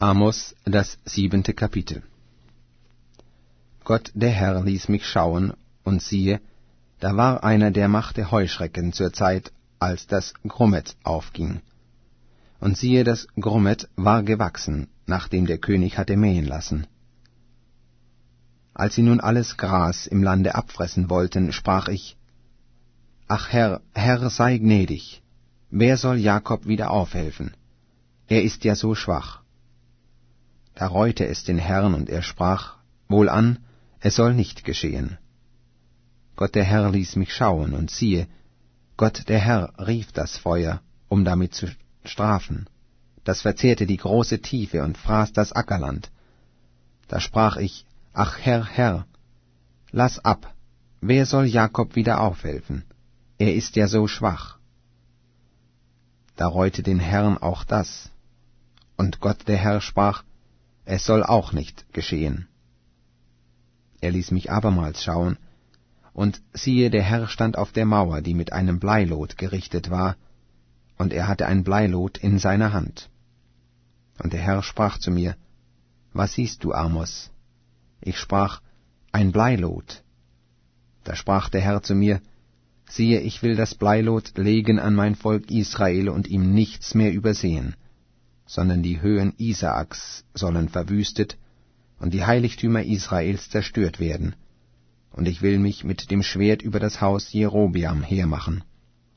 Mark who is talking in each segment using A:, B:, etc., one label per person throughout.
A: Amos, das 7. Kapitel. Gott, der Herr, ließ mich schauen, und siehe, da war einer, der machte Heuschrecken zur Zeit, als das Grummet aufging. Und siehe, das Grummet war gewachsen, nachdem der König hatte mähen lassen. Als sie nun alles Gras im Lande abfressen wollten, sprach ich: Ach Herr, Herr, sei gnädig, wer soll Jakob wieder aufhelfen? Er ist ja so schwach. Da reute es den Herrn, und er sprach: Wohlan, es soll nicht geschehen. Gott der Herr ließ mich schauen, und siehe, Gott der Herr rief das Feuer, um damit zu strafen. Das verzehrte die große Tiefe und fraß das Ackerland. Da sprach ich: Ach Herr, Herr, lass ab, wer soll Jakob wieder aufhelfen? Er ist ja so schwach. Da reute den Herrn auch das. Und Gott der Herr sprach: Es soll auch nicht geschehen. Er ließ mich abermals schauen, und siehe, der Herr stand auf der Mauer, die mit einem Bleilot gerichtet war, und er hatte ein Bleilot in seiner Hand. Und der Herr sprach zu mir: Was siehst du, Amos? Ich sprach: Ein Bleilot. Da sprach der Herr zu mir: Siehe, ich will das Bleilot legen an mein Volk Israel und ihm nichts mehr übersehen, sondern die Höhen Isaaks sollen verwüstet und die Heiligtümer Israels zerstört werden, und ich will mich mit dem Schwert über das Haus Jerobeam hermachen.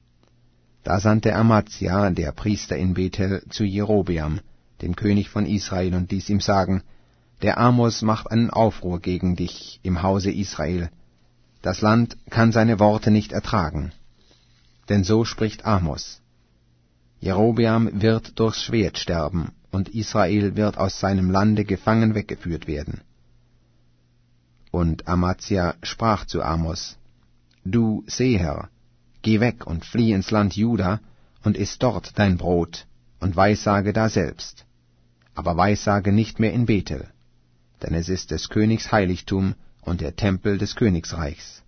A: Da sandte Amazia, der Priester in Bethel, zu Jerobeam, dem König von Israel, und ließ ihm sagen: Der Amos macht einen Aufruhr gegen dich im Hause Israel. Das Land kann seine Worte nicht ertragen. Denn so spricht Amos: Jerobeam wird durchs Schwert sterben, und Israel wird aus seinem Lande gefangen weggeführt werden. Und Amazia sprach zu Amos: Du Seher, geh weg und flieh ins Land Juda und iss dort dein Brot und weissage daselbst, aber weissage nicht mehr in Bethel, denn es ist des Königs Heiligtum und der Tempel des Königsreichs.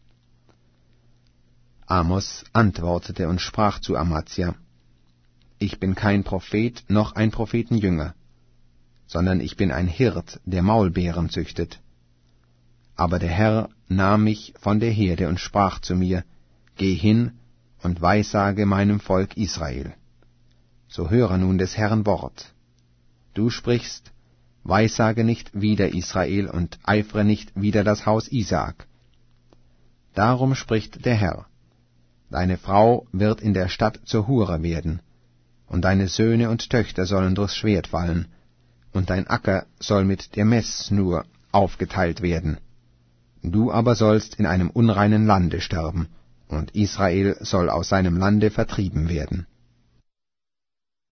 A: Amos antwortete und sprach zu Amazia: Ich bin kein Prophet noch ein Prophetenjünger, sondern ich bin ein Hirt, der Maulbeeren züchtet. Aber der Herr nahm mich von der Herde und sprach zu mir: Geh hin und weissage meinem Volk Israel. So höre nun des Herrn Wort. Du sprichst: Weissage nicht wider Israel und eifre nicht wider das Haus Isaak. Darum spricht der Herr: Deine Frau wird in der Stadt zur Hure werden, und deine Söhne und Töchter sollen durchs Schwert fallen, und dein Acker soll mit der Messschnur aufgeteilt werden. Du aber sollst in einem unreinen Lande sterben, und Israel soll aus seinem Lande vertrieben werden.